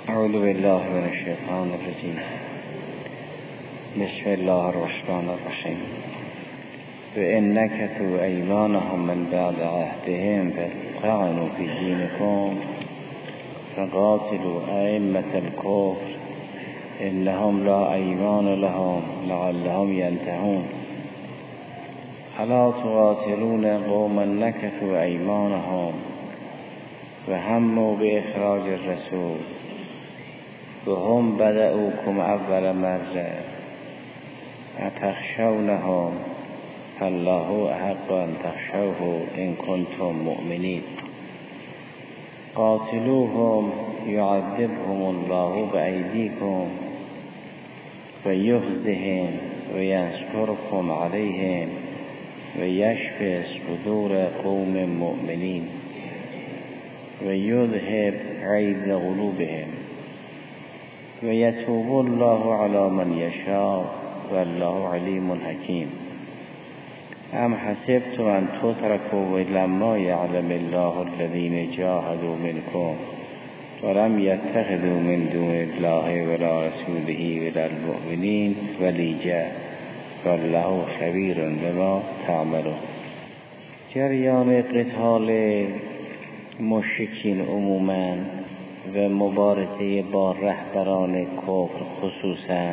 اعوذ بالله من الشیطان الرجیم. بسم الله الرحمن الرحیم. وإن نكثوا أيمانهم من بعد عهدهم فطعنوا في دينكم فقاتلوا أئمة الكفر إنهم لا أيمان لهم لعلهم ينتهون. ألا تقاتلون قوما نكثوا أيمانهم وهموا بإخراج الرسول وهم بدأوكم أول مرة أتخشونهم فالله أحق أن تخشوه إن كنتم مؤمنين. قاتلوهم يعذبهم الله بأيديكم ويخزهم وينصركم عليهم ويشفي صدور قوم مؤمنين ويذهب غيظ قلوبهم ويتوب الله على من يشاء والله عليم حكيم. أم حسبتم أن تتركوا ولما يعلم الله الذين جاهدوا منكم ولم يتخذوا من دون الله ولا رسوله ولا المؤمنين وليجا والله خبير بما تعملون. جریان قتال مشرکین عموما و مبارزه با رهبران کفر خصوصا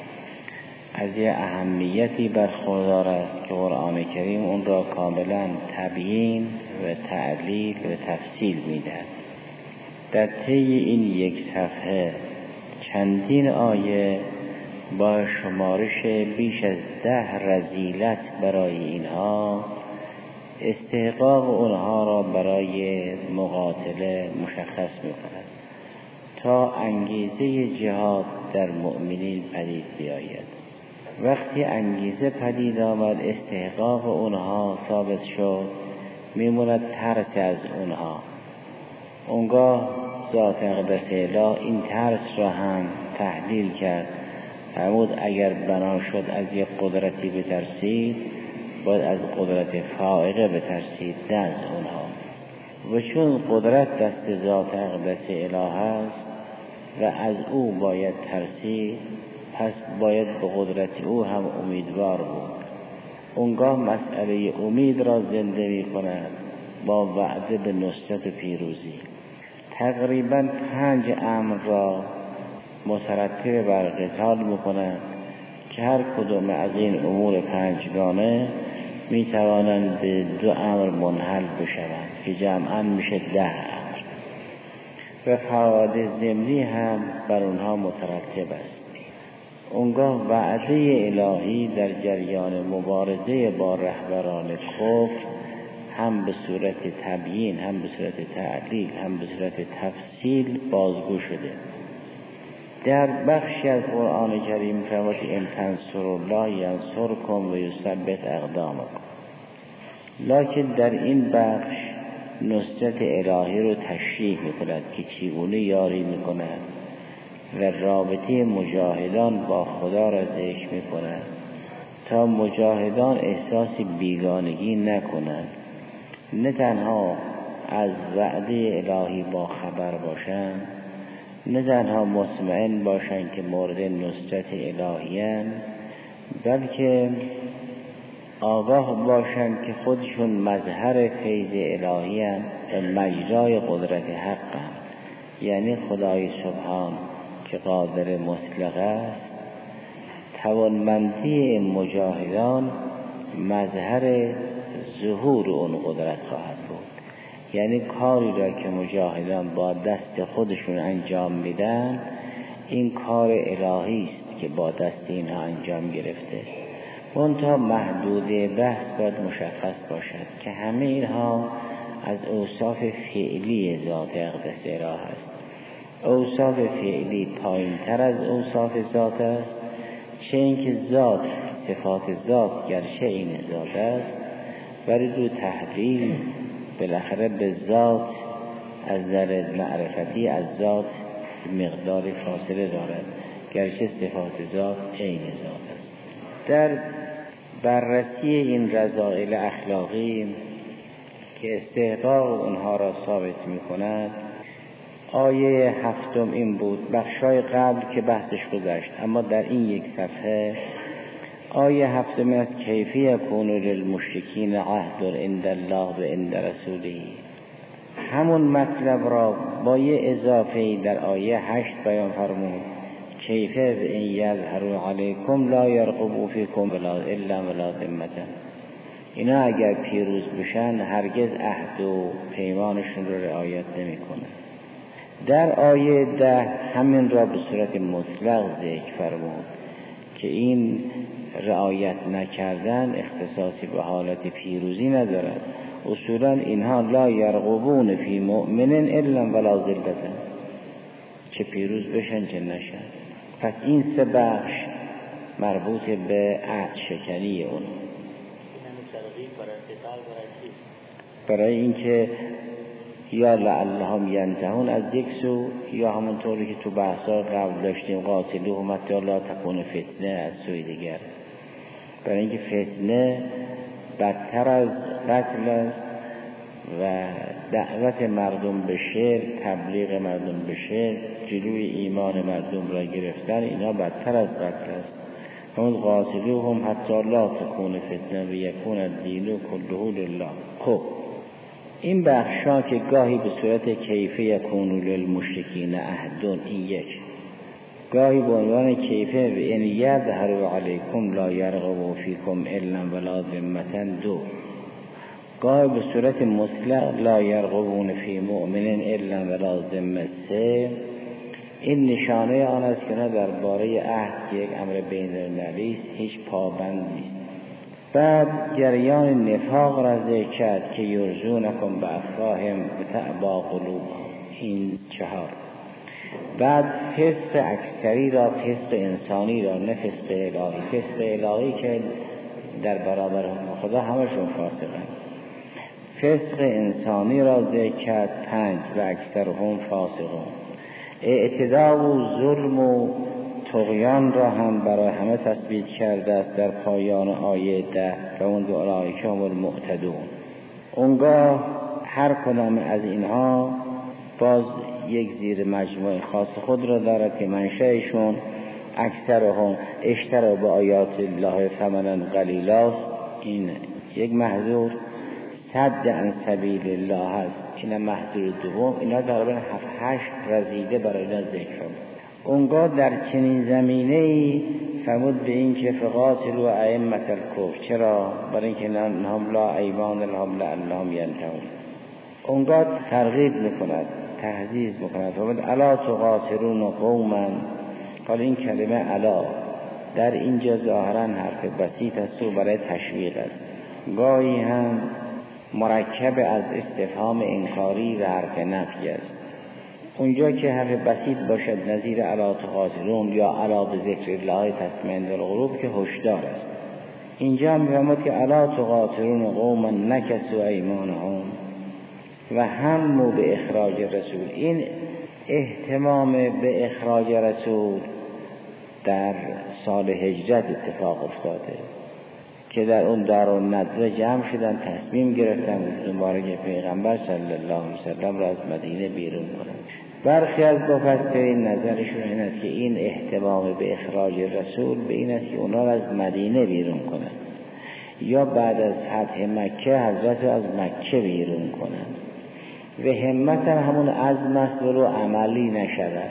از یه اهمیتی برخوردار است که قرآن کریم اون را کاملا تبیین و تعلیل و تفصیل می‌دهد. در طی این یک صفحه چندین آیه با شمارش بیش از 10 رذیلت برای اینها، استحقاق اونها را برای مقاتله مشخص می‌کند تا انگیزه جهاد در مؤمنین پدید بیاید. وقتی انگیزه پدید آمد، استحقاق اونها ثابت شد، میموند ترس از اونها. اونگاه ذات اقدس اله این ترس را هم تحلیل کرد. فرمود اگر بنا شد از یک قدرتی بترسید، باید از قدرت فائقه بترسید، نه از اونها. و چون قدرت دست ذات اقدس اله است و از او باید ترسید، پس باید به قدرت او هم امیدوار بود. اونگاه مسئله امید را زنده می کند با وعده به نصرت و پیروزی. تقریبا 5 امر را مترتب بر قتال می کند که هر کدام از این امور 5گانه می توانند به 2 امر منحل بشوند که جمعاً میشه 10 امر و فواید ضمنی هم بر اونها مترتب است. اونگاه وعده الهی در جریان مبارزه با رهبران کفر هم به صورت تبیین، هم به صورت تعلیل، هم به صورت تفصیل بازگو شده. در بخشی از قرآن کریم فرمود ان تنصروا الله ینصرکم و یثبت اقدامکم. لکن در این بخش نصرت الهی رو تشریح می‌کند که چگونه یاری می‌کند و رابطه مجاهدان با خدا را ذکر می‌کند تا مجاهدان احساس بیگانگی نکنند، نه تنها از وعده الهی با خبر باشند، نه تنها مطمئن باشند که مورد نصرت الهی‌اند، بلکه آگاه باشند که خودشون مظهر فیض الهی‌اند و مجرای قدرت حق‌اند. یعنی خدای سبحان که قادر مطلق است، توانمندی مجاهدان مظهر ظهور اون قدرت خواهد بود. یعنی کاری را که مجاهدان با دست خودشون انجام میدن، این کار الهی است که با دست اینها انجام گرفته. منتها محدود بحث باید مشخص باشد که همه اینها از اوصاف فعلی ذات اقدس اله است. اوصاف فعلی پایین تر از اوصاف ذات است، چه اینکه ذات، صفات ذات گرچه این ذات است، ولی دو تحلیل بالاخره به ذات از نظر معرفتی از ذات مقدار فاصله دارد، گرچه صفات ذات عین ذات است. در بررسی این رذائل اخلاقی که استحقاق اونها را ثابت می کند، آیه 7 این بود. بخشای قبل که بحثش گذشت، اما در این یک صفحه آیه 7 است. کیف یکون للمشرکین عهد عند الله و عند رسوله. همون مطلب را با یه اضافه در آیه 8 بیان فرمود. کیف ان یظهروا علیکم لا یرقبوا فیکم الا ولا ذمة. اینا اگر پیروز بشن هرگز عهد و پیمانشون رو رعایت نمی‌کنه. در آیه 10 همین را به صورت مطلق ذکر فرمود که این رعایت نکردن اختصاصی به حالت پیروزی ندارد. اصولا اینها لا یرقبون فی مؤمن الا ولا ذلة، چه پیروز بشن چه نشن. پس این سه بخش مربوط به عهد شکنی اون، برای اینکه یا لعلهم ینتهون از یک سو، یا همونطوری که تو بحثا قبل داشتیم قاتلوهم حتی لا تکون فتنه از سوی دیگر. برای اینکه فتنه بدتر از قتل است و دعوت مردم به شرک، تبلیغ مردم به شرک، جلوی ایمان مردم را گرفتن، اینا بدتر از قتل است. همون قاتلوهم حتی لا تکون فتنه و یکون الدین کله لله. خب این بخشا که گاهی به صورت کیف یکون للمشرکین عهد، این یک، گاهی به عنوان کیف و ان یظهروا علیکم لا یرقبوا فیکم الا ولا ذمة، دو، گاهی به صورت مطلق لا یرقبون فی مؤمن الا ولا ذمة، سه. این نشانه آن است که نه درباره عهد که یک امر بین المللی است هیچ پابند نیست. بعد جریان نفاق را ذکر کرد که یرزونکم بافواههم وتأبی قلوبهم، این چهار. بعد فسق اکثری را، فسق انسانی را، نه فسق الهی. فسق الهی که در برابر خدا همشون فاسقن. فسق انسانی را ذکر کرد 5 و اکثرهم فاسقون. اعتداء و ظلم و طغیان را هم برای همه تثبیت کرده است در پایان آیه 10 و اون اولئک هم المعتدون. اونگاه هر کدام از اینها باز یک زیر مجموعه خاص خود را دارد که منشأشون اکثرهم اشتروا به آیات الله ثمنا قلیلا، این یک محذور. صد عن سبیل الله هست، این محذور دوم. اینا تقریبا 7-8 رذیله برای اینا ذکر شد. اونگاه در چنین زمینه‌ای فرمود به این که فقاتلوا ائمة الکفر. چرا؟ برای اینکه انهم لا ایمان لهم لعلهم ینتهون. اونگاه ترغیب میکند، تهذیب میکند. فرمود الا تقاتلون قوما. حالا این کلمه الا در اینجا ظاهرا حرف بسیط است و برای تشویق است، گاهی هم مرکب از استفهام انکاری و حرف نفی است. اونجا که حرف بسیط باشد نظیر الا تقاتلون یا الا بذکر الله تطمئن القلوب که هشدار است. اینجا می‌فرماید که الا تقاتلون قوما نکثوا ایمانهم و هموا به اخراج رسول. این اهتمام به اخراج رسول در سال هجرت اتفاق افتاده که در اون دارالندوه جمع شدن، تصمیم گرفتن مبارک پیغمبر صلی الله علیه وسلم را از مدینه بیرون کنند. برخی از مفسرین نظرشون این است که این اهتمام به اخراج رسول به این است که اونا را از مدینه بیرون کنند یا بعد از فتح مکه حضرت از مکه بیرون کنند و همت همون عزم است ولو عملی نشود.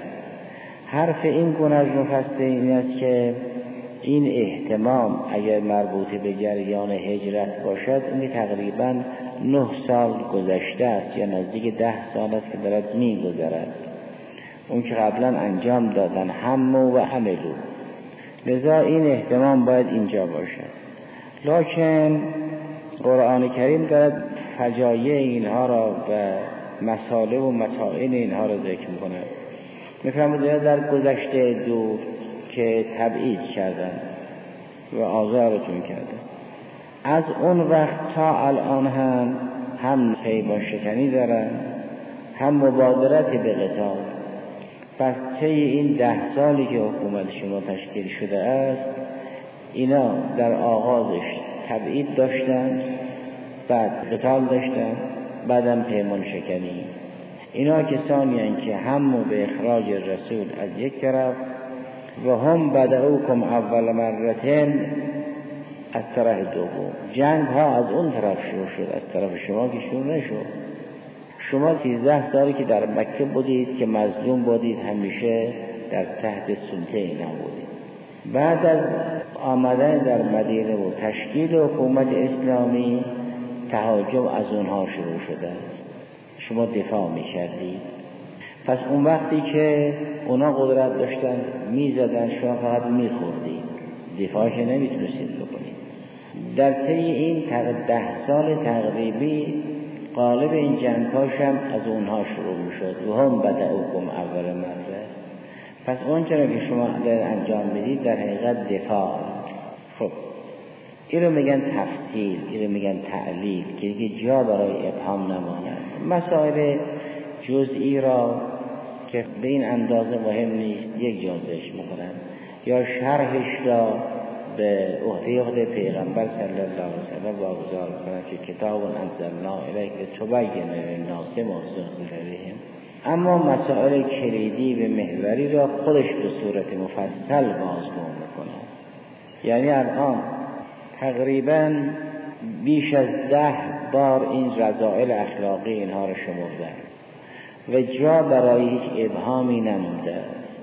حرف این گونه از مفسرین است که این اهتمام اگر مربوط به جریان هجرت باشد، این تقریبا 9 سال گذشته است یا نزدیک 10 سال است که دارد می‌گذرد. اون که قبلا انجام دادن هم و عملو، لذا این اهتمام باید اینجا باشد. لکن قرآن کریم دارد فجایع اینها را و مسائل و مسائل اینها را ذکر می‌کند. می‌فرماید در گذشته دور که تبعید کردن و آزارتون کردن، از اون وقت تا الان هم پیمان شکنی دارن، هم مبادرت به قتال. پس طی این 10 سالی که حکومت شما تشکیل شده است، اینا در آغازش تبعید داشتن، بعد قتال داشتن، بعدم پیمان شکنی. اینا کسانی هستند که همو به اخراج رسول از یک طرف و هم بدعوکم اول مرتين از طرف دوم. جنگ ها از اون طرف شروع شد، از طرف شما که شروع نشد. شما 13 سالی که در مکه بودید که مظلوم بودید، همیشه در تحت سلطه اینا بودید. بعد از آمدن در مدینه و تشکیل حکومت اسلامی، تهاجم از اونها شروع شده است. شما دفاع می‌کردید. پس اون وقتی که اونا قدرت داشتن می‌زدن، شما فقط می‌خوردید، دفاعش نمی‌تونستید بکنید. در طی این 10 سال تقریبی غالب این جنگ‌هاش هم از اونها شروع می‌شد و هم بدعوکم اول مرة. پس اون چرا که شما انجام بدید در حقیقت دفاع. خب این رو میگن تفصیل، این رو میگن تعلیل که دیگه جا برای ابهام نماند. مسائل جزئی را که به این اندازه مهم نیست یک جازش میکنن یا شرحش را به عهده پیغمبر صلی الله علیه وسلم واگذار کنند که کتاب انزلنا الیک لتبین للناس ما نزل الیهم. اما مسائل کلیدی و محوری را خودش به صورت مفصل بازگو میکنه. یعنی الان تقریبا بیش از 10 بار این رذائل اخلاقی اینها را شمردن و جا برای هیچ ابهامی نمونده.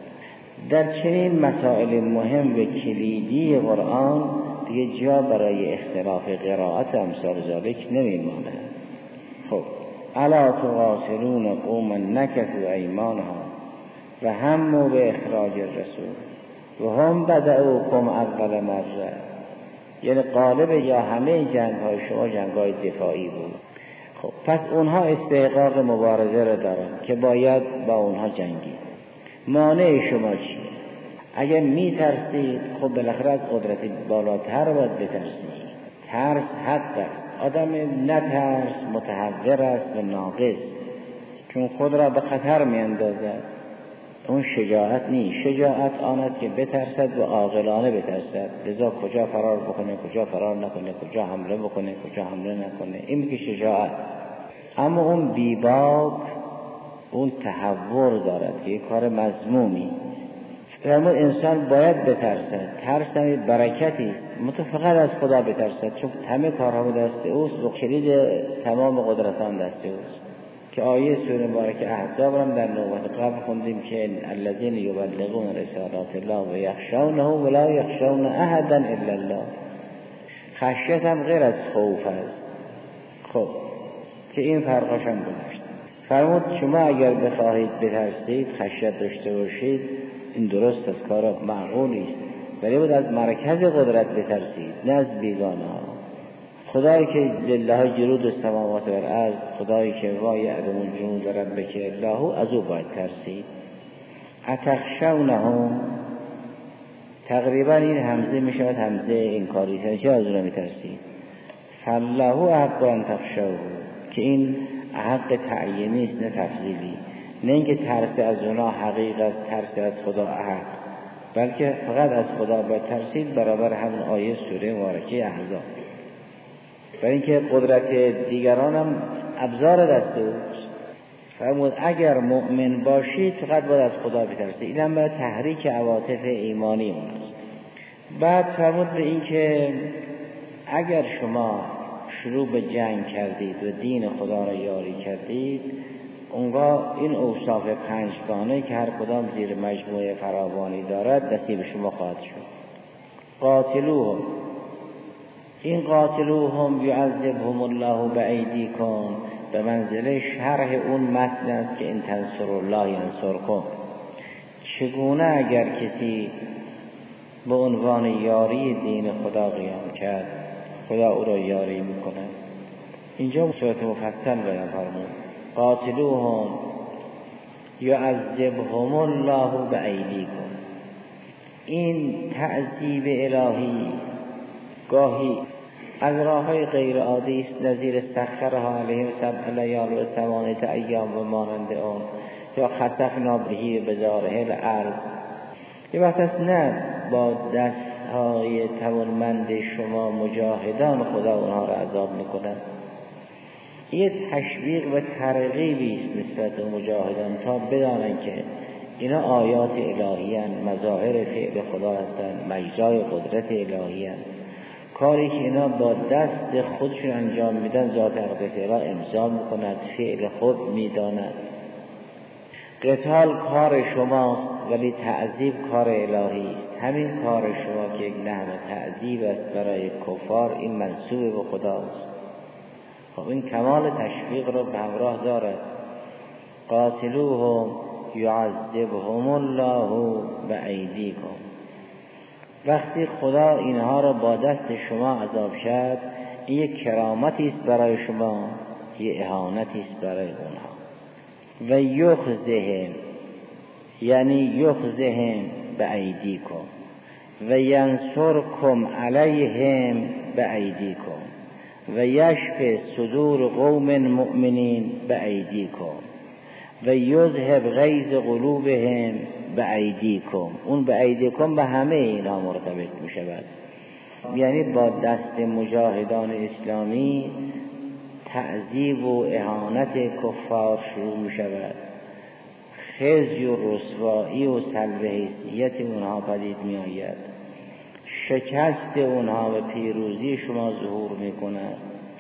در چنین مسائل مهم و کلیدی قرآن دیگه جا برای اختلاف قرائت امثال ذالک نمیمانه. خب الا تقاتلون قوما نکثوا ایمانهم و هموا به اخراج الرسول و هم بدعوکم اول مرة. یعنی غالب یا همه جنگ‌های شما جنگ‌های دفاعی بود. خب پس اونها استحقاق مبارزه را دارن که باید با اونها جنگید. مانع شما چیه؟ اگر میترسید خب بالاخره از قدرت بالاتر باید بترسید. ترس حق است. آدم نترس متحور است و ناقص، چون خود را به خطر میاندازد. اون شجاعت نیست. شجاعت آن است که بترسد و عاقلانه بترسد، لذا کجا فرار بکنه، کجا فرار نکنه، کجا حمله بکنه، کجا حمله نکنه، این میگه شجاعت. اما اون بیباک اون تحور دارد که یک کار مذمومی. فرمود انسان باید بترسد. ترس هم برکتی است، فقط از خدا بترسد، چون همه کارها دست اوست و کلید تمام قدرتان دست اوست. که آیه سوره مبارکه احزاب هم در نوبت قبل خوندیم که الذین یبلغون رسالات الله و یخشونه ولا یخشون احدا الا الله. خشیت هم غیر از خوف است. خب که این فرقاش هم گذاشت. فرمود شما اگر بخواهید بترسید، خشیت داشته باشید، این درست از کار معقولی است، ولی باید از مرکز قدرت بترسید، نه از بیگانه ها. خدایی که لله جنود السماوات والارض، خدایی که وا یعلم جنود ربک الا هو، از او باید ترسید. اتخشونهم، تقریبا این همزه میشود همزه انکاری، چه از اون میترسید؟ فالله حق ان تخشوه، که این حق تعیینی است نه تفضیلی. نه اینکه ترس از اونا حقیقت، ترس از خدا حق، بلکه فقط از خدا باید ترسید، برابر همون آیه سوره مبارکه احزاب. برای اینکه قدرت دیگران هم ابزار دست اوست. فرمود اگر مؤمن باشید فقط باید از خدا بترسید. این هم برای تحریک عواطف ایمانی اونست. بعد فرمود به این که اگر شما شروع به جنگ کردید و دین خدا را یاری کردید، اونگاه این اوصاف 5 گانه که هر کدام زیر مجموعه فراوانی دارد نصیب شما خواهد شد. قاتلوهم، این قاتلوهم یعذبهم الله بایدیکم، به منزله شرح اون متن است که این تنصر الله ینصرکم. چگونه اگر کسی به عنوان یاری دین خدا قیام کرد، خدا او را یاری میکنه. اینجا به صورت مفصل بیان فرمود قاتلوهم یعذبهم الله بایدیکم. این تعذیب الهی گاهی از راه‌های غیر عادی است، نظیر سخرها علیهم 7 لیال و 8 ایام و مانند آن، یا خسفنا به بزاره الارض. یه وقت است نه با دست‌های توانمند شما مجاهدان خدا اونها را عذاب میکنند، یه تشویق و ترغیبی است نسبت به مجاهدان تا بدانند که اینا آیات الهی هستند، مظاهر فعل خدا هستند، مجرای قدرت الهی هستند. کاری که اینا با دست خودشون انجام میدن ذات اقدس الهی امضا میکند، فعل خود میداند. قتال کار شماست ولی تعذیب کار الهی است. همین کار شما که یک نحو تعذیب است برای کفار، این منسوب به خداست. خب این کمال تشویق رو به همراه دارد. قاتلوهم یعذبهم الله بأیدیکم. وقتی خدا اینها را با دست شما عذاب شد، این یک کرامتی است برای شما، یک اهانتی است برای اونها. و یخزهم، یعنی یخزهم بأیدیکم و ینصرکم علیهم بأیدیکم و یشفی صدور قوم مؤمنین بأیدیکم و یذهب غیظ قلوبهم بأیدیکم. اون بأیدیکم به همه اینا مرتبط می شود. یعنی با دست مجاهدان اسلامی تعذیب و اهانت کفار شروع می شود. خزی و رسوایی و سلب حیثیت اونها پدید می آید. شکست اونها و پیروزی شما ظهور می کند.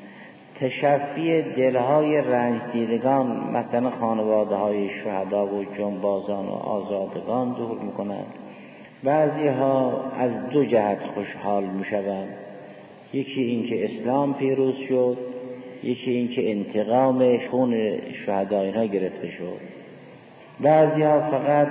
تشفی دلهای رنج دیدگان، مثلا خانواده های شهدا و جنبازان و آزادگان ظهور می کند. بعضی ها از دو جهت خوشحال می شوند. یکی این که اسلام پیروز شد، یکی این که انتقام خون شهدا اینها گرفته شد. بعضی ها فقط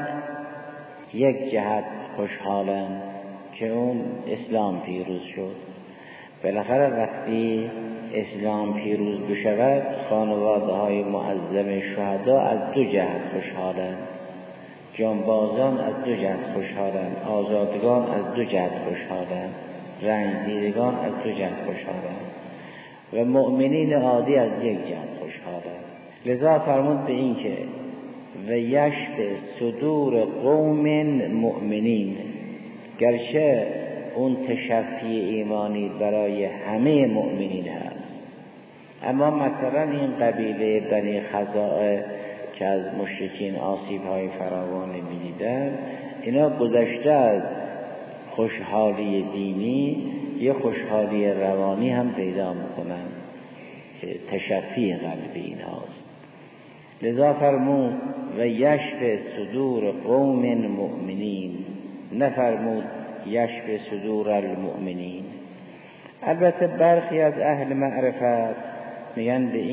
یک جهت خوشحالند که اون اسلام پیروز شد. بالاخره وقتی اسلام پیروز بشود، خانواده های معظم شهدا از دو جهت خوشحالند. جانبازان از دو جهت خوشحالند، آزادگان از دو جهت خوشحالند، رنج دیدگان از دو جهت خوشحالند و مؤمنین عادی از یک جهت خوشحالند. لذا فرمود به این که و یشفی صدور قوم مؤمنین، گرچه اون تشفی ایمانی برای همه مؤمنین هست، اما مثلا این قبیله بنی خزاعه که از مشرکین آسیب‌های فراوانی می‌دیدند، اینا گذشته از خوشحالی دینی یه خوشحالی روانی هم پیدا می‌کنند که تشفی قلبی اینهاست. لذا فرمود و یشفی صدور قوم مؤمنین، نفرمود یشفی صدور المؤمنین. البته برخی از اهل معرفت میگن به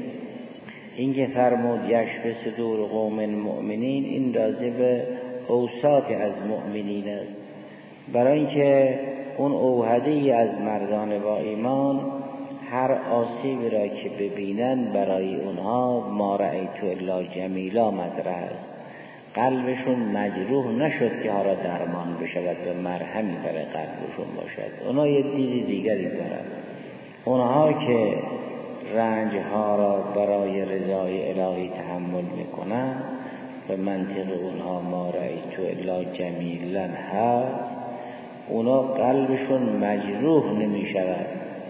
این که فرمود یشفی صدور قوم مؤمنین، این راجع به اوصاف از مؤمنین است، برای اینکه اون اوهده‌ای از مردان با ایمان هر آسیبی را که ببینن برای اونها ما رأیت الا جمیلا مطرح است. قلبشون مجروح نشد که حالا درمان بشود و مرهمی برای قلبشون باشد. اونها یه دید دیگری دارن. اونها که رنجها را برای رضای الهی تحمل میکنن و منطق اونها ما رأیت الا جمیلا هست، اونا قلبشون مجروح نمی شود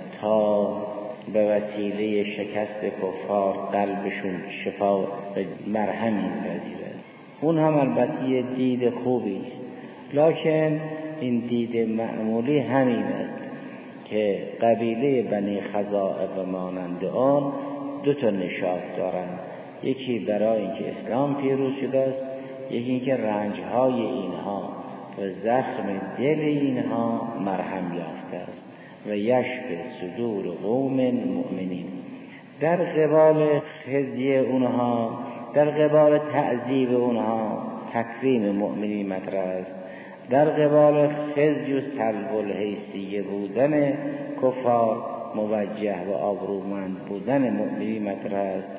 تا به وسیله شکست کفار قلبشون شفا و مرهمی پذیرد. اون هم البته یه دید خوبی است، لکن این دید معمولی همین است که قبیله بنی خزاعه و مانند آن دو تا نشاط دارند. یکی برای اینکه اسلام پیروز شده است، یکی اینکه رنجهای اینها و زخم دل اینها مرهم یافته است. و یشفی صدور قوم مؤمنین. در قبال خزی اونها، در قبال تعذیب اونها تکریم مؤمنین مطرح است. در قبال خزی و سلب الحیثیه بودن کفار موجه و آبرومند بودن مؤمنین مطرح است.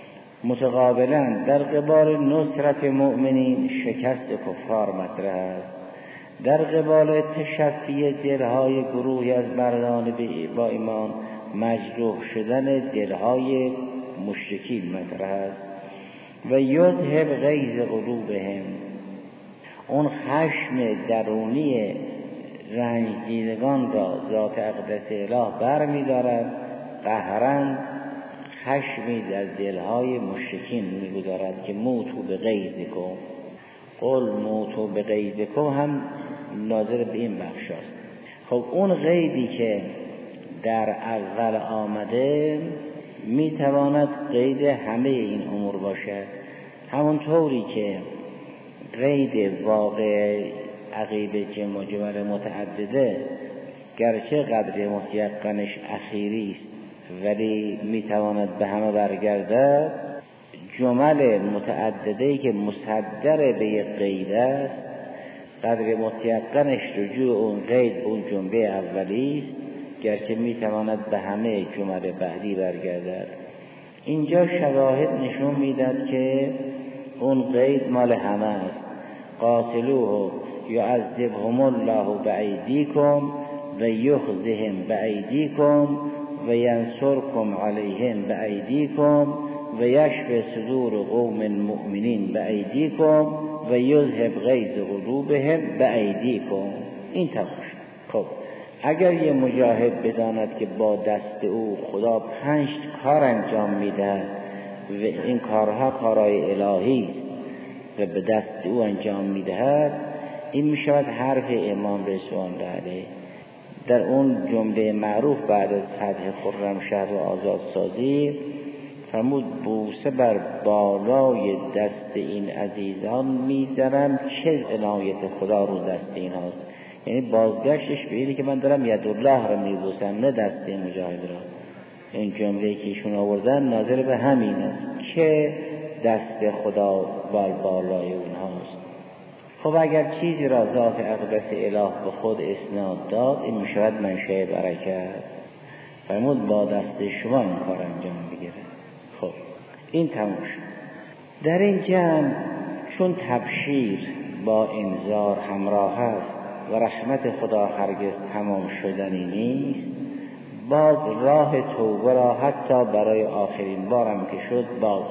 متقابلا در قبال نصرت مؤمنین شکست کفار مطرح است. در قبال تشفی دلهای گروهی از مردان با ایمان مجروح شدن دلهای مشرکین مطرح است. و یذهب غیظ قلوبهم، اون خشم درونی رنج دیدگان را ذات اقدس اله بر می دارد. قهرن خشمی در دلهای مشرکین میگذارد که موتوا بغیظکم. قل موتوا بغیظکم هم ناظر به این بخش است. خب اون غیبی که در اول آمده میتواند قید همه این امور باشد، همونطوری که قید واقع عقیب جمع و جمل متعدده گرچه قدر متیقنش اخیری است ولی میتواند به همه برگردد، جمل متعدده‌ای که مصدر به یک قید است قدر متیقنش رجوع اون قید به اون جمله اولی است گرچه میتواند به همه جمل بعدی برگردد. اینجا شواهد نشون میداد که اون قید مال همه است. قاتلوه یعذبهم الله بأیدیکم و یخزهم بأیدیکم و ینصرکم علیهم بأیدیکم و یشفی صدور قوم مؤمنین بأیدیکم و یذهب غیظ قلوبهم بأیدیکم. این تمام. خب اگر یه مجاهد بداند که با دست او خدا 5 کار انجام میده و این کارها کارهای الهی است و به دست او انجام میدهد، این میشود حرف امام رضوان علیه. در اون جمله معروف بعد از فتح خرمشهر و آزادسازی فرمود بوسه بر بالای دست این عزیزان میزنم چه عنایت خدا رو دست این هاست. یعنی بازگشتش به اینه که من دارم یدالله رو میبوسم نه دست مجاهد را. این جمله که ایشون آوردن ناظر به همین است که دست خدا بر بالای اونهاست. خب اگر چیزی را ذات اقدس اله به خود اسناد داد این میشود منشأ برکت. فرمود با دست شما این کار انجام بگیره. خب این تموم شد. در این جمع چون تبشیر با انذار همراه است و رحمت خدا هرگز تمام شدنی نیست، باز راه توبه را حتی برای آخرین بارم که شد باز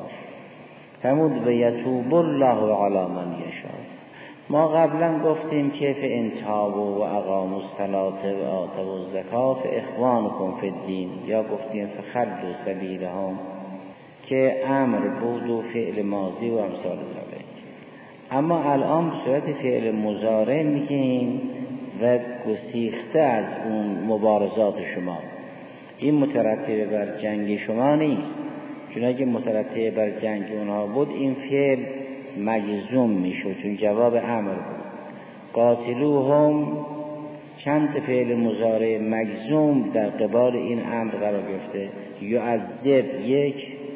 فرمود و یتوب الله علی من یشاء. ما قبلا گفتیم که فإن تابوا و اقاموا الصلاة و آتوا الزکاة فاخوانکم فی الدین، یا گفتیم فخلوا سبیلهم که امر بود و فعل ماضی و امثال ذلک. اما الان به صورت فعل مضارع میگیم و گسیخته از اون مبارزات شما. این مترتب بر جنگ شما نیست، چون اگه مترتب بر جنگ اونها بود این فعل مجزوم میشد چون جواب امر بود. قاتلوهم چند فعل مضارع مجزوم در قبال این امر قرار گرفته. یعذب 1،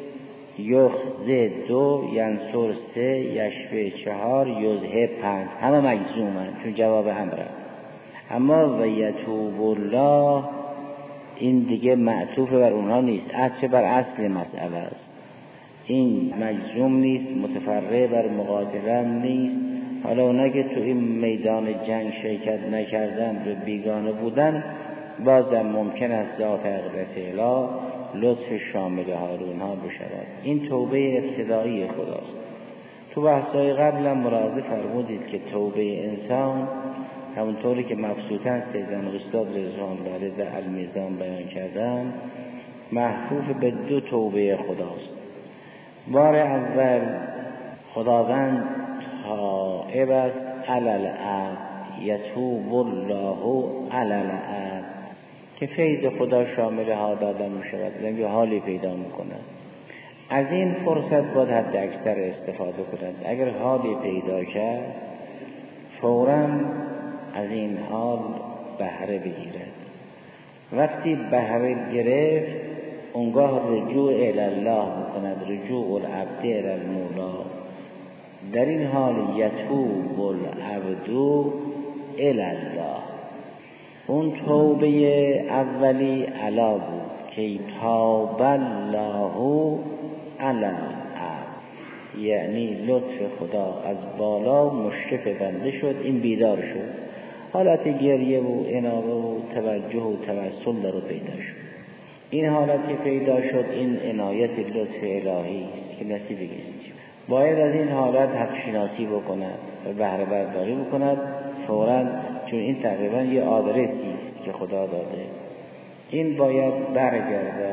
یخزه 2، ینصر 3، یشفی 4، یذهب 5، همه مجزومن چون جواب امر. اما و یتوب الله این دیگه معطوف بر اونها نیست، عطف بر اصل مسئله است. این مجزوم نیست، متفرع بر مقاتله نیست. حالا اونا که تو این میدان جنگ شرکت نکردن و بیگانه بودن بازم ممکن است ذات اقدس اله لطف شامل حال اونها بشود. این توبه ابتدایی خداست. تو بحثای قبل هم ملاحظه فرمودید که توبه انسان همونطوری که مبسوطاً سیدن استاد رضوان الله در المیزان بیان کردن محفوف به 2 توبه خداست. بار اول خداوند تائب است علی العبد، یتوب الله علی العبد، که فیض خدا شامل حال آدم می شود، یعنی حالی پیدا می کند. از این فرصت باید حد اکثر استفاده کنند. اگر حالی پیدا کرد فوراً از این حال بهره بگیرد. وقتی بهره گرفت اونگاه رجوع الی الله بکند، رجوع العبد الی المولا. در این حال یتوب العبد الی الله. اون توبه اولی علا بود که تاب الله علی العبد، یعنی لطف خدا از بالا مشرف بنده شد، این بیدار شد، حالت گریه و انابه و توجه و توسل رو پیدا شد. این حالتی پیدا شد این عنایت لطف الهی است که نصیب گیرید. باید از این حالت حق شناسی بکند و بهره برداری بکند فوراً، چون این تقریبا یه آدرسی است که خدا داده. این باید برگردد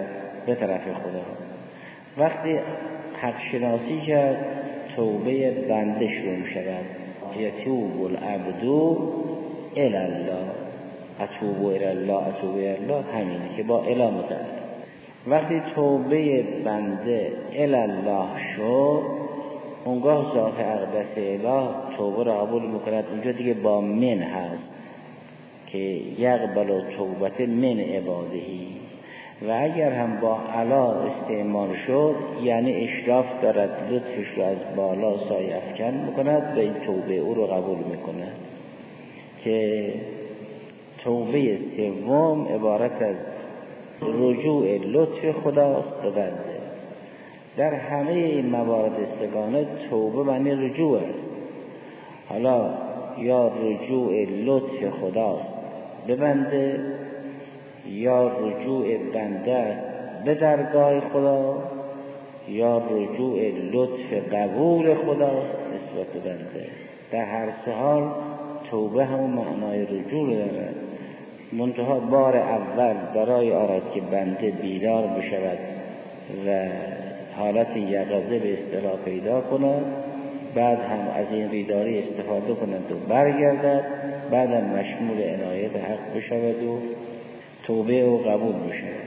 به طرف خدا. وقتی حق شناسی کرد توبه بنده شروع می شود. یتوب العبد الی الله، اتوب الی الله، اتوب الی الله، همینه که با الی متعلق. وقتی توبه بنده الی الله شد، اونگاه ذات اقدس اله توبه را قبول میکند. اونجا دیگه با من هست که یقبل توبت من عبادهی، و اگر هم با علا استعمال شد یعنی اشراف دارد، لطفش رو از بالا سایه افکن میکند و این توبه او رو قبول میکند. که توبه سوم عبارت از رجوع لطف خداست به بنده. در همه این موارد سگانه توبه معنی رجوع است. حالا یا رجوع لطف خداست به بنده، یا رجوع بنده به درگاه خدا، یا رجوع لطف قبول خداست نسبت به بنده. در هر سه حال توبه همون معنای رجوع دارد. منتها بار اول برای آرد که بنده بیدار بشود و حالت یقظه به اصطلاح پیدا کند، بعد هم از این بیداری استفاده کند و برگردد، بعد هم مشمول عنایت حق بشود و توبه او قبول بشود.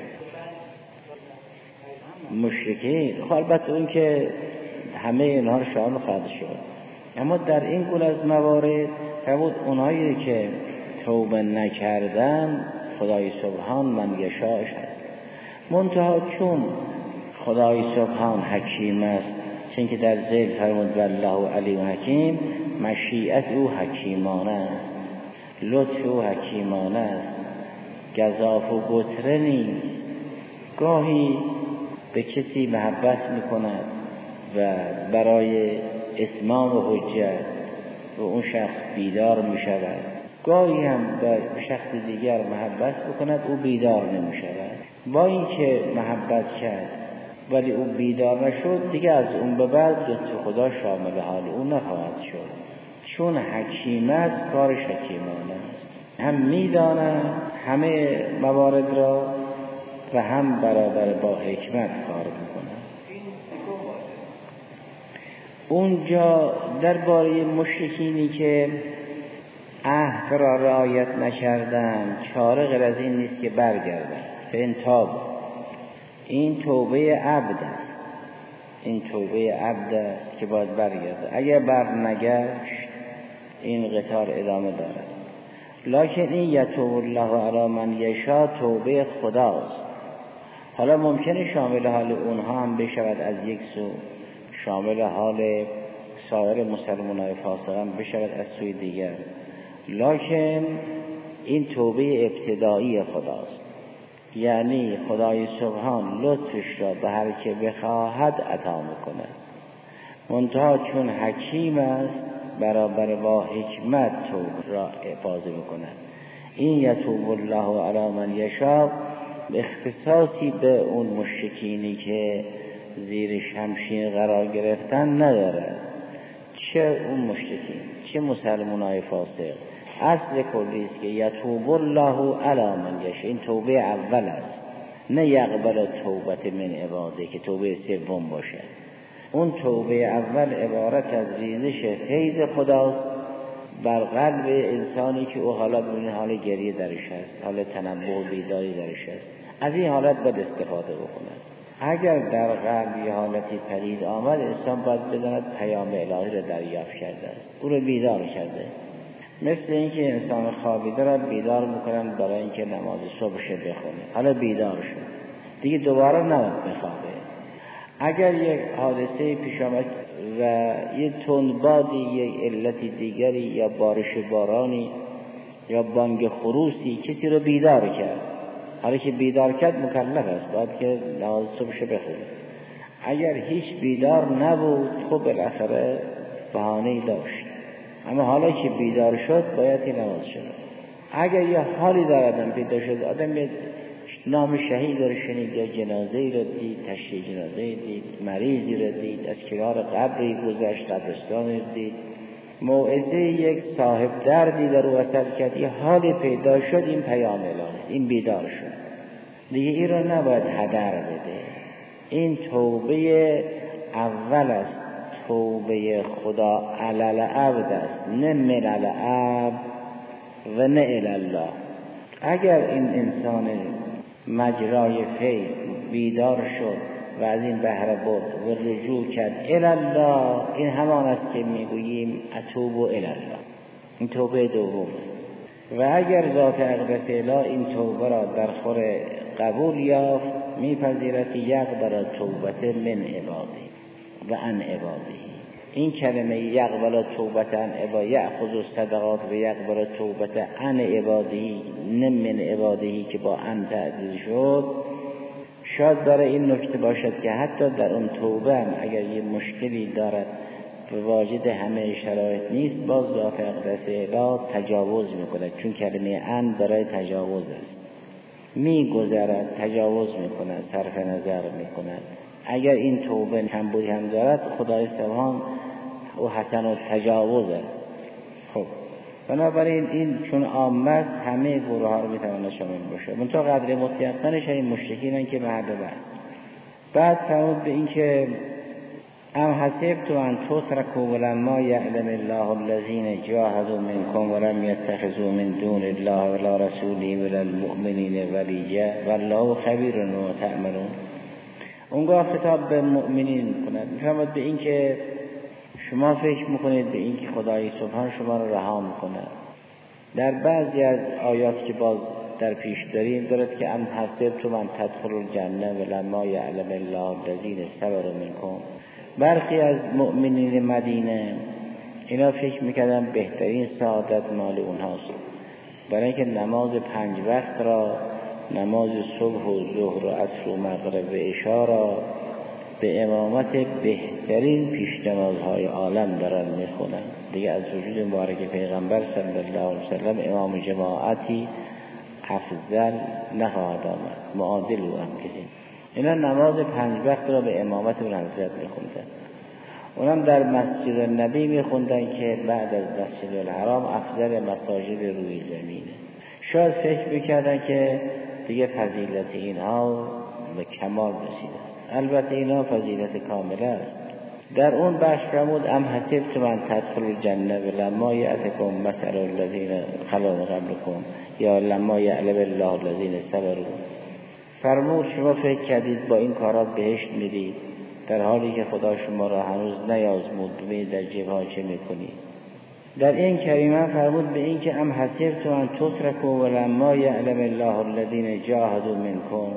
مشرکین البته اون که همه اینها شامل خواهد شد، اما در این گونه از موارد فرمود اونایی که توبه نکردن خدای سبحان من یشاء هست. منتها چون خدای سبحان حکیم است، چون که در ذیل فرمود والله علیم حکیم، مشیت او حکیمانه است، لطف او حکیمانه است، گزاف و گتره نیست. گاهی به کسی محبت میکند و برای اتمام حجت و اون شخص بیدار میشود، گاهی هم به شخص دیگر محبت بکند او بیدار نمیشود. با اینکه محبت کرد ولی او بیدار نشد، دیگه از اون به بعد لطف خدا شامل حال او نخواهد شد. چون حکیم است کارش حکیمانه است، هم میداند همه موارد را و هم برابر با حکمت کار میکنه. اونجا درباره مشرکینی که عهد را رعایت نکردن، چاره غیر از این نیست که برگردن. فإن تاب، این توبه عبد است، این توبه عبد است که باید برگرده. اگر برنگشت این قطار ادامه دارد. لکن این یتوب الله علی من یشاء توبه خداست. حالا ممکنه شامل حال اونها هم بشود، از یک سو شامل حال سایر مسلمانان فاسق هم بشود از سوی دیگر، لکن این توبه ابتدایی خداست. یعنی خدای سبحان لطفش را به هر که بخواهد عطا میکند. منتها چون حکیم است برابر با حکمت توبه را افاضه میکند. این یتوب الله علی من یشاء اختصاصی به اون مشرکینی که زیر شمشیر قرار گرفتن نداره، چه اون مشرکین چه مسلمانای فاسق. اصل کلی است که یتوب الله علی من یشاء، این توبه اول است، نه یقبل توبت من عباده که توبه سوم باشه. اون توبه اول عبارت از ریزش فیض خداست بر قلب انسانی که او حالا به حال گریه درش هست، حال تنبه و بیداری درش هست. از این حالت باید استفاده بکند. اگر در قلب یه حالتی پدید آمد، انسان باید بداند پیام الهی را دریافت کرده است، او را بیدار کرده. مثل اینکه انسان خوابیده را بیدار میکنن برای اینکه نماز صبحش بخونه، حالا بیدار شد دیگه دوباره نباید بخوابه. اگر یک حادثه پیش آمد و یه تندبادی، یک علتی دیگری یا بارش بارانی یا بانگ خروسی کسی رو بیدار کرد، حالا که بیدار کرد مکلف است، باید که نماز صبحش بخونه. اگر هیچ بیدار نبود خب بالاخره بهانه‌ای داشت، اما حالا که بیدار شد باید که نماز شد. اگر یه حالی در آدم پیدا شد، آدم یه نام شهید رو شنید یا جنازه‌ای رو دید، تشییع جنازه‌ای دید، مریضی رو دید، از کنار قبری گذشت، قبرستانی دید، موعظه یک صاحب دردی در او اثر کرد، یه حالی پیدا شد، این پیام الهی است، این بیدار شد. دیگه این را نباید هدر بده. این توبه اول است، توبه خدا علی العبد است، نه من العبد و نه الی الله. اگر این انسان مجرای فیض بیدار شد و از این بهره برد و رجوع کرد الی الله، این همان است که میگوییم اتوب الی الله. این توبه دوم. و اگر ذات اقدس اله این توبه را در خور قبول یافت، میپذیرد که یقبل توبت من عباده و عن عباده. این کلمه یقبل توبت عن عباده، یأخذ الصدقات و یقبل توبت عن عباده نه من عباده که با عن تعدیل شد، شاید برای این نکته باشد که حتی در اون توبه هم اگر یه مشکلی دارد و واجد همه شرایط نیست، باز ذات اقدس اله تجاوز میکند، چون کلمه عن برای تجاوز است. میگذرد، تجاوز میکند، صرف نظر میکند. اگر این توبه کمبودی هم دارد، خدای سبحان او حسن و تجاوز است. خب بنابراین این چون عامه است، همه گروه ها رو میتواند شامل باشه. منتها قدر متیقنش این مشرکینن که بعد بعد فرمود به این که ام حسبتم ان تتركوا ولما یعلم الله الذین جاهدوا منکم ولم یتخذوا من دون الله ولا رسوله ولا المؤمنین ولیا والله خبیر بما تعملون. اونگاه خطاب به مؤمنین کند، میفرماید به این که شما فکر میکنید به این که خدای سبحان شما رو رها میکند. در بعضی از آیات که باز در پیش داریم دارد که ام حسبتم ان تدخلوا الجنه ولما یعلم الله الذین صبروا منکم. برخی از مؤمنین مدینه اینا فکر میکردن بهترین سعادت مال اونهاست، برای اینکه نماز 5 وقت را، نماز صبح و ظهر و عصر و مغرب و عشا را به امامت بهترین پیش نمازهای عالم دارن میخونن. دیگه از وجود مبارک پیغمبر صلی الله علیه وسلم امام جماعتی افضل نخواهد آمد، معادل او هم کسی. اینا نماز 5 وقت را به امامت اون حضرت میخوندن. اونم در مسجد نبی میخوندن که بعد از مسجد الحرام افضل مساجد روی زمینه. شاید فکر میکردن که دیگه فضیلت اینها به کمال رسیده. البته اینها فضیلت کامله است. در اون بخش فرمود ام حسبتم ان تدخلوا الجنه ولما یأتکم مثل الذین خلوا من قبلکم یا لما یعلم الله الذین صبروا. فرمود شما فکر کردید با این کارات بهشت میرید، در حالی که خدا شما را هنوز نیازمود، ببینید در جیب‌ها چه میکنید. در این کریمه فرمود به این که ام حسبتم ان تتركوا ولما یعلم الله الذین جاهدوا منکم.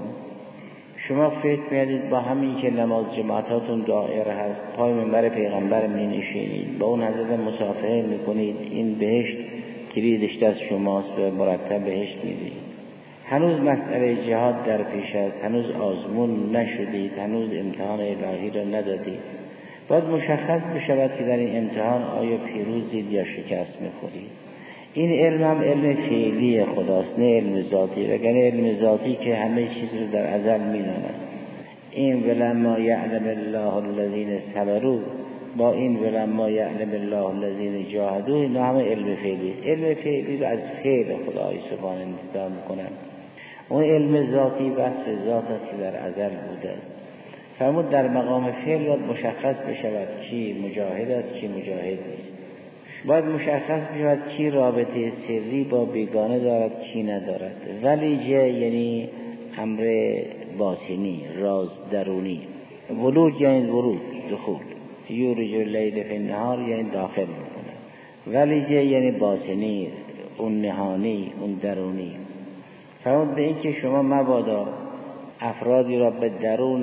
شما فکر می‌کنید با همین که نماز جماعتاتون دائره هست، پای منبر پیغمبر می‌نشینید، با اون حضرت مصافحه می‌کنید، این بهشت کلیدش دست شماست و مرتب بهشت می‌رید. هنوز مسئله جهاد در پیش است، هنوز آزمون نشدید، هنوز امتحان الهی را ندادید. باید مشخص بشود که در این امتحان آیا پیروزید یا شکست می‌خورید. این علم هم علم فعلی خداست، نه علم ذاتی. وگرنه علم ذاتی که همه چیز رو در ازل می‌داند. این ولما یعلم الله الذین صبروا با این ولما یعلم الله الذین جاهدوا، اینا همه علم فعلی. علم فعلی رو از فعل خدای سبحانه انتظار می‌کنند. اون علم ذاتی وصف ذات است که در ازل بوده است. فرمود در مقام فعل باید مشخص بشود کی مجاهد است، کی مجاهد نیست. باید مشخص بشود کی رابطه سری با بیگانه دارد، کی ندارد. ولیجه یعنی امر باطنی، راز درونی. ولوج یعنی ورود، دخول. یورج اللیل فی النهار یعنی داخل میکنه. ولیجه یعنی باطنی، اون نهانی، اون درونی. فرمود به این که شما مبادا افرادی را به درون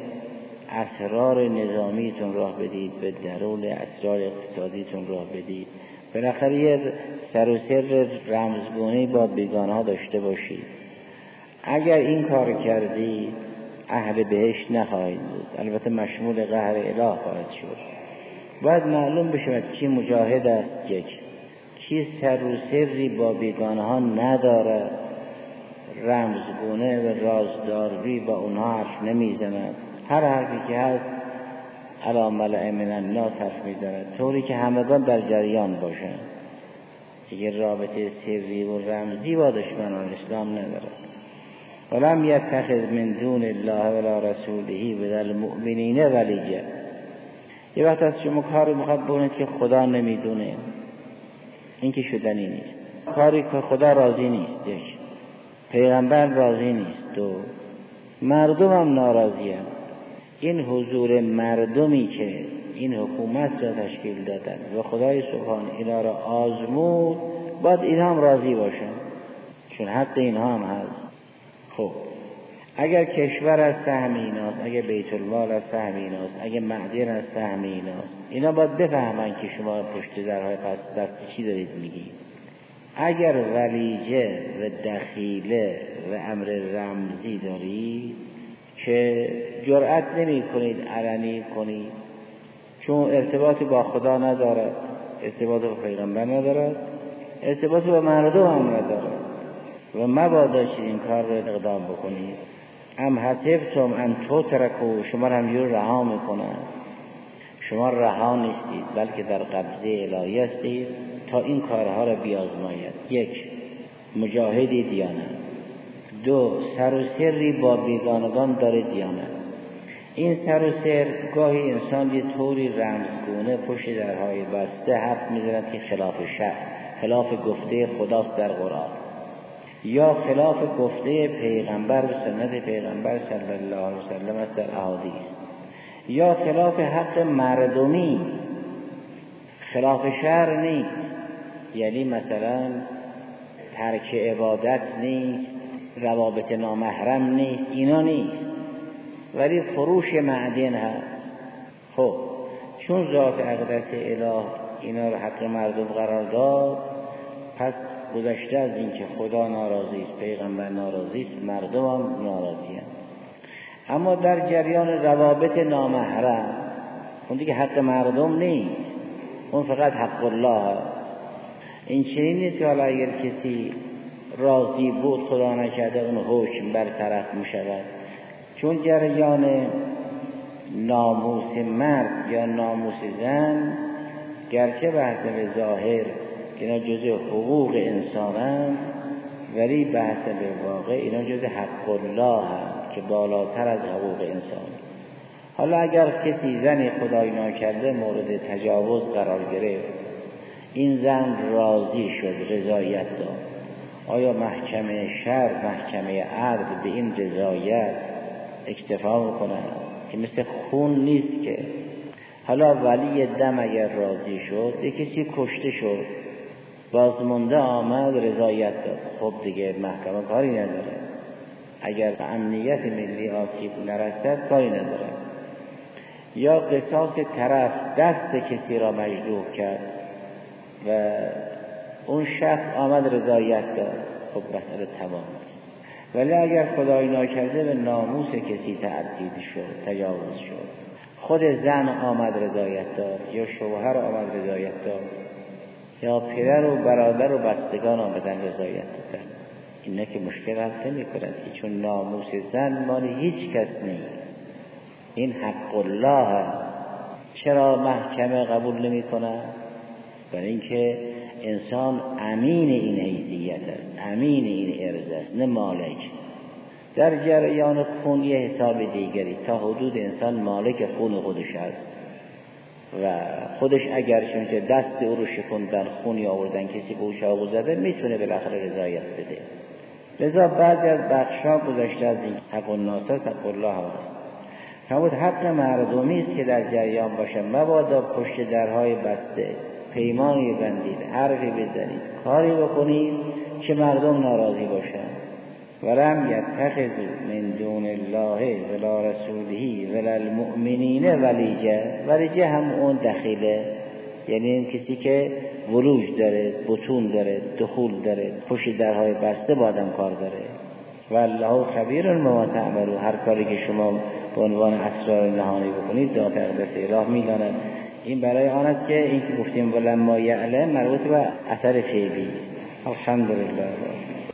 اسرار نظامیتون راه بدید، به درون اسرار اقتصادیتون راه بدید. بالاخره یه سر و سر رمزگونه‌ای با بیگانه‌ها داشته باشید. اگر این کار کردی اهل بهشت نخواهید بود، البته مشمول قهر اله خواهد شد. باید معلوم بشود کی مجاهد است، کی سر و سری با بیگانه‌ها نداره، رمزگونه و رازداری با اونها حرف نمیزند. هر حرفی که هست علی ملأ من الناس حرف میزند، طوری که همگان در جریان باشند. دیگه رابطه سری و رمزی با دشمنان اسلام ندارد. ولم یتخذ من دون الله ولا رسوله ولا المؤمنین ولیجا. یه وقت از شما کاری میخواد بکنید که خدا نمیدونه، این که شدنی نیست. کاری که خدا راضی نیست، پیغمبر راضی نیست، دو مردم هم ناراضی هم. این حضور مردمی که این حکومت را تشکیل دادن و خدای سبحان اینا را آزمود، باید اینا هم راضی باشن، چون حق اینها هم هست. خب اگر کشور از سهم ایناست، اگر بیت المال از سهم ایناست، اگر معدن از سهم ایناست، اینا باید بفهمن که شما پشت درهای پس دست چی دارید میگید. اگر ولیجه و دخیله و امر رمزی دارید که جرأت نمی کنید علنی کنید، چون ارتباطی با خدا ندارد، ارتباط با پیغمبر ندارد، ارتباطی با مردم هم ندارد و مبادا این کار رو اقدام بکنید. ام حسبتم ان تترکوا، شما را همینجور رها میکنن. شما رها نیستید، بلکه در قبضه الهی هستید تا این کارها را بیازماید. یک، مجاهدی دیانت. دو، سر و سری با بیگانگان داره دیانت. این سر و سر گاهی انسان یه طوری رمزگونه پشت درهای بسته حرف میزند که خلاف شرع، خلاف گفته خداست در قرآن، یا خلاف گفته پیغمبر و سنت پیغمبر صلی الله علیه وسلم است در احادیث، یا خلاف حق مردمی، خلاف شرع نیست. یعنی مثلا ترک عبادت نیست، روابط نامحرم نیست، اینا نیست، ولی فروش معدن هست. خب چون ذات اقدس اله اینا رو حق مردم قرار داد، پس گذشته از این که خدا ناراضی است، پیغمبر ناراضی است، مردم هم ناراضی هست. اما در جریان روابط نامحرم اون دیگه حق مردم نیست، اون فقط حق الله هست. این چنین نیست که حالا اگر کسی راضی بود خدا نکرده اون حکم برطرف می شود، چون جریان ناموس مرد یا ناموس زن گرچه به حسب ظاهر اینا جزء حقوق انسان هم، ولی به حسب واقع اینا جزء حق الله هم که بالاتر از حقوق انسان. حالا اگر کسی زنی خدای ناکرده مورد تجاوز قرار گرفت، این زن راضی شد، رضایت داد، آیا محکمه شرع، محکمه عدل به این رضایت اکتفا میکنه؟ که مثل خون نیست که. حالا ولی دم اگر راضی شد، یک کسی کشته شد، بازمانده آمد رضایت داد، خب دیگه محکمه کاری نداره. اگر به امنیت ملی آسیب نرسد کاری نداره. یا قصاص طرف دست کسی را مجروح کرد و اون شخص آمد رضایت داد، خب مسئله تمام است. ولی اگر خدای ناکرده به ناموس کسی تعدی شد، تجاوز شد، خود زن آمد رضایت داد یا شوهر آمد رضایت داد یا پدر و برادر و بستگان آمدن رضایت دادن، اینه که مشکل حل نمی‌کند، چون ناموس زن مال هیچ کس نیست، این حق الله هست. چرا محکمه قبول نمی‌کند؟ برای اینکه انسان امین این حیثیت است، امین این ارز است، نه مالک. در جریان خون یه حساب دیگری، تا حدود انسان مالک خون خودش است و خودش اگر چونکه دست او رو شکندن، خونی آوردن، کسی به او چاقو زده، میتونه بالاخره رضایت بده. لذا بعضی از بخشا گذشته از این حق الناس حق الله هست. فرمود حق مردمی است که در جریان باشه، مبادا پشت درهای بسته پیمانی بندید، حرفی بزنید، کاری بکنید که مردم ناراضی باشن. ولم یتخذوا من دون الله ولا رسوله ولا المؤمنین ولیجه هم اون دخیله، یعنی این کسی که ولوج داره، بطون داره، دخول داره، پشت درهای بسته با آدم کار داره. والله خبیر بما تعملون، هر کاری که شما به عنوان اسرار نهانی بکنید ذات اقدس اله میداند. این برای آن است که این که گفتیم ولما یعلم مربوط به اثر فعلی. الحمدلله.